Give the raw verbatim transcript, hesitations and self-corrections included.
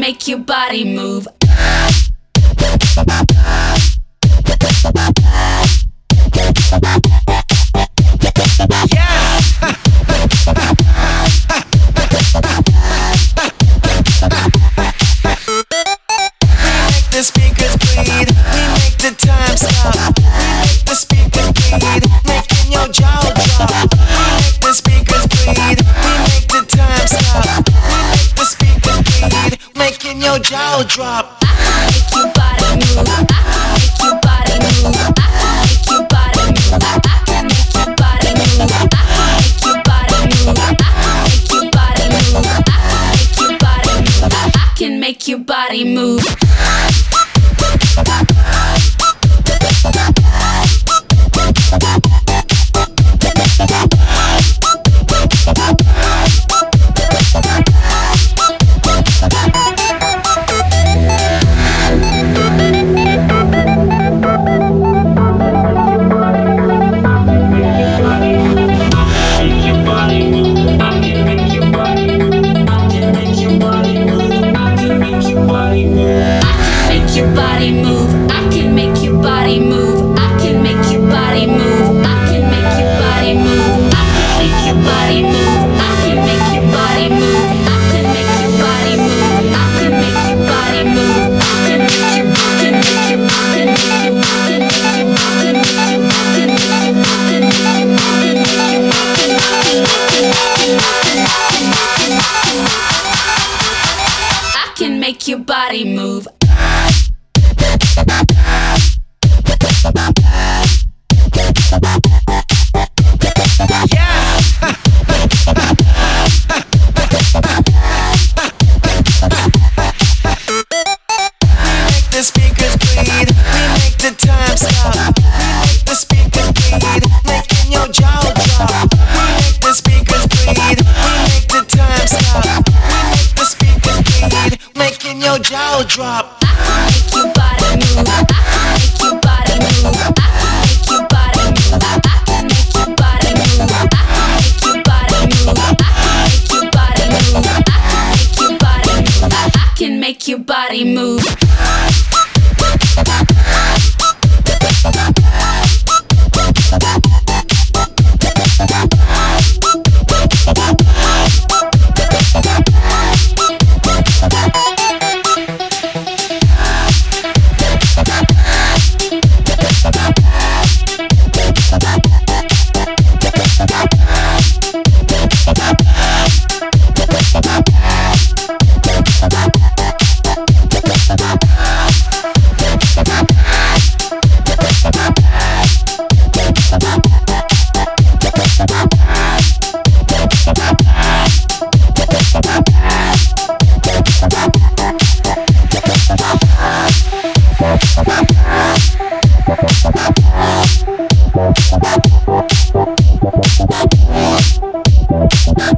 make your body move. The speakers bleed, we make the time stop. We make the speakers bleed, making your jaw drop. We make the speakers bleed, we make the time stop. We make the speakers bleed, making your jaw drop. I can make your body move. I can make your body move. I can make your body move. I can make your body move. I can make your body move. I can make your body move. I can make your body move. Your body move. I can make your body move. I can make your body move. I can make your body move. I can make your body move. I can make your body move. I can make your body move. I can make your body move. I can make your I can make your I can make your I can make your I can make your I can make your I can make your I can make your I can make your body move. The speakers bleed, we make the time stop. We make the speakers bleed, making your jaw drop. We make the speakers bleed, we make the time stop. We make the speakers bleed, making your jaw drop. I can make your body move. I can make your body move. I can make your body move. I can make your body move. I can make your body move. I can make your body move. I can make your body move. I can make your body move. We'll be right back.